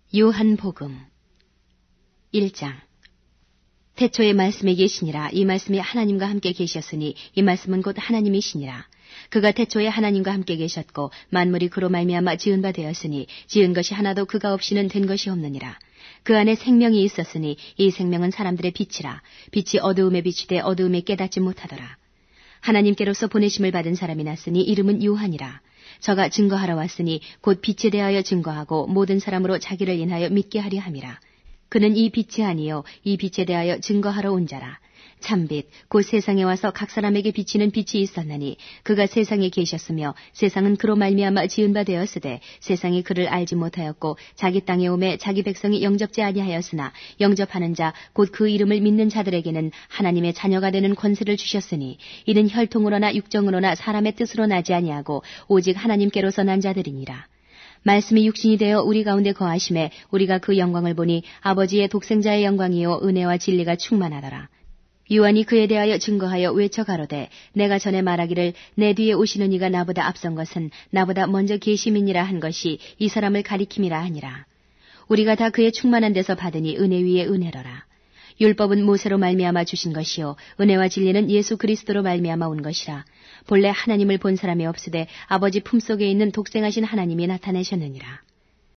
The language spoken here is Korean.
요한복음 1장. 태초에 말씀이 계시니라. 이 말씀이 하나님과 함께 계셨으니 이 말씀은 곧 하나님이시니라. 그가 태초에 하나님과 함께 계셨고 만물이 그로 말미암아 지은 바 되었으니 지은 것이 하나도 그가 없이는 된 것이 없느니라. 그 안에 생명이 있었으니 이 생명은 사람들의 빛이라. 빛이 어두움에 비치되 어두움에 깨닫지 못하더라. 하나님께로서 보내심을 받은 사람이 났으니 이름은 요한이라. 저가 증거하러 왔으니 곧 빛에 대하여 증거하고 모든 사람으로 자기를 인하여 믿게 하려 함이라. 그는 이 빛이 아니요 이 빛에 대하여 증거하러 온 자라. 참빛 곧 세상에 와서 각 사람에게 비치는 빛이 있었나니 그가 세상에 계셨으며 세상은 그로 말미암아 지은 바 되었으되 세상이 그를 알지 못하였고 자기 땅에 오매 자기 백성이 영접지 아니하였으나 영접하는 자 곧 그 이름을 믿는 자들에게는 하나님의 자녀가 되는 권세를 주셨으니 이는 혈통으로나 육정으로나 사람의 뜻으로 나지 아니하고 오직 하나님께로서 난 자들이니라. 말씀이 육신이 되어 우리 가운데 거하심에 우리가 그 영광을 보니 아버지의 독생자의 영광이요 은혜와 진리가 충만하더라. 요한이 그에 대하여 증거하여 외쳐 가로되 내가 전에 말하기를 내 뒤에 오시는 이가 나보다 앞선 것은 나보다 먼저 계심이니라 한 것이 이 사람을 가리킴이라 하니라. 우리가 다 그의 충만한 데서 받으니 은혜 위에 은혜로라. 율법은 모세로 말미암아 주신 것이요 은혜와 진리는 예수 그리스도로 말미암아 온 것이라. 본래 하나님을 본 사람이 없으되 아버지 품속에 있는 독생하신 하나님이 나타내셨느니라.